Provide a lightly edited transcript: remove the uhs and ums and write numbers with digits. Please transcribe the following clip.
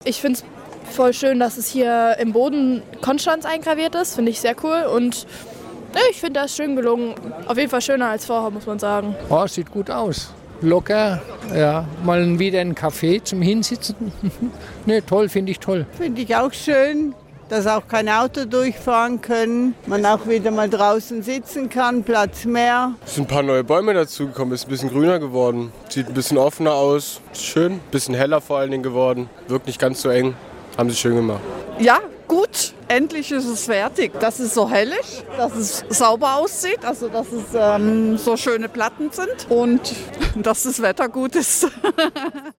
Ich finde es voll schön, dass es hier im Boden Konstanz eingraviert ist. Finde ich sehr cool und ich finde das schön gelungen. Auf jeden Fall schöner als vorher, muss man sagen. Oh, sieht gut aus. Locker, ja, mal wieder ein Café zum Hinsitzen. Ne, toll, finde ich toll. Finde ich auch schön, dass auch kein Auto durchfahren können. Man auch wieder mal draußen sitzen kann, Platz mehr. Es sind ein paar neue Bäume dazugekommen, ist ein bisschen grüner geworden. Sieht ein bisschen offener aus, ist schön, ein bisschen heller vor allen Dingen geworden. Wirkt nicht ganz so eng, haben sie schön gemacht. Ja, gut. Endlich ist es fertig. Dass es so hell ist, dass es sauber aussieht, also dass es so schöne Platten sind und dass das Wetter gut ist.